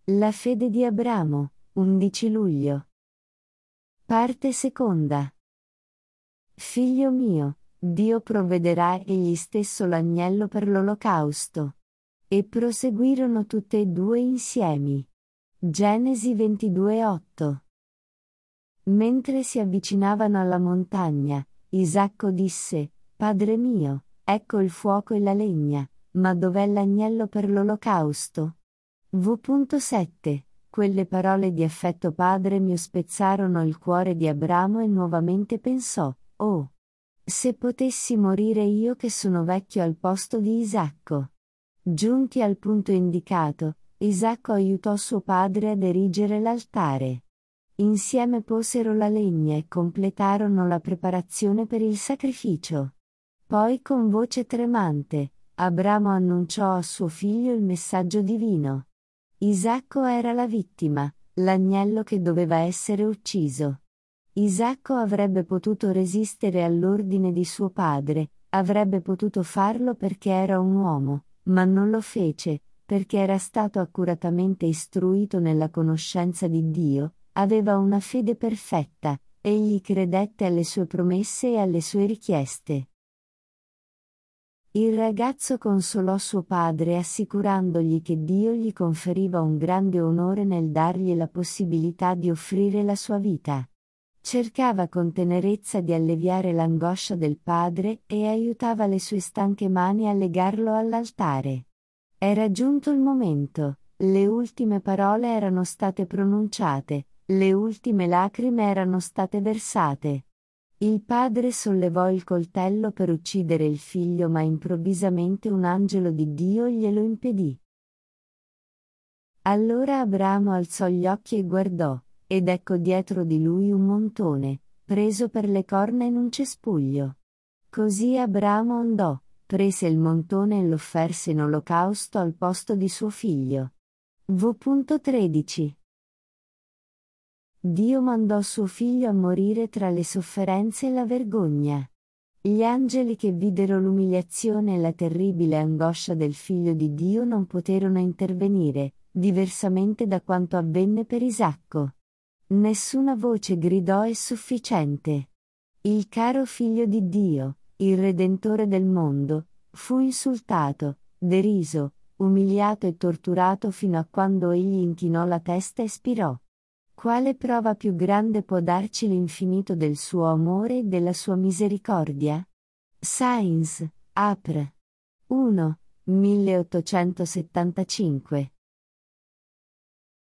La fede di Abramo, 11 luglio. Parte seconda. Figlio mio, Dio provvederà egli stesso l'agnello per l'olocausto. E proseguirono tutte e due insieme. Genesi 22:8. Mentre si avvicinavano alla montagna, Isacco disse: Padre mio, ecco il fuoco e la legna, ma dov'è l'agnello per l'olocausto? V.7. Quelle parole di affetto padre mio spezzarono il cuore di Abramo e nuovamente pensò: oh! Se potessi morire io che sono vecchio al posto di Isacco. Giunti al punto indicato, Isacco aiutò suo padre ad erigere l'altare. Insieme posero la legna e completarono la preparazione per il sacrificio. Poi con voce tremante, Abramo annunciò a suo figlio il messaggio divino. Isacco era la vittima, l'agnello che doveva essere ucciso. Isacco avrebbe potuto resistere all'ordine di suo padre, avrebbe potuto farlo perché era un uomo, ma non lo fece, perché era stato accuratamente istruito nella conoscenza di Dio, aveva una fede perfetta, egli credette alle sue promesse e alle sue richieste. Il ragazzo consolò suo padre assicurandogli che Dio gli conferiva un grande onore nel dargli la possibilità di offrire la sua vita. Cercava con tenerezza di alleviare l'angoscia del padre e aiutava le sue stanche mani a legarlo all'altare. Era giunto il momento, le ultime parole erano state pronunciate, le ultime lacrime erano state versate. Il padre sollevò il coltello per uccidere il figlio, ma improvvisamente un angelo di Dio glielo impedì. Allora Abramo alzò gli occhi e guardò, ed ecco dietro di lui un montone, preso per le corna in un cespuglio. Così Abramo andò, prese il montone e l'offerse in olocausto al posto di suo figlio. V.13. Dio mandò suo figlio a morire tra le sofferenze e la vergogna. Gli angeli che videro l'umiliazione e la terribile angoscia del figlio di Dio non poterono intervenire, diversamente da quanto avvenne per Isacco. Nessuna voce gridò è sufficiente. Il caro figlio di Dio, il Redentore del mondo, fu insultato, deriso, umiliato e torturato fino a quando egli inchinò la testa e spirò. Quale prova più grande può darci l'infinito del suo amore e della sua misericordia? Sainz, Apr. 1, 1875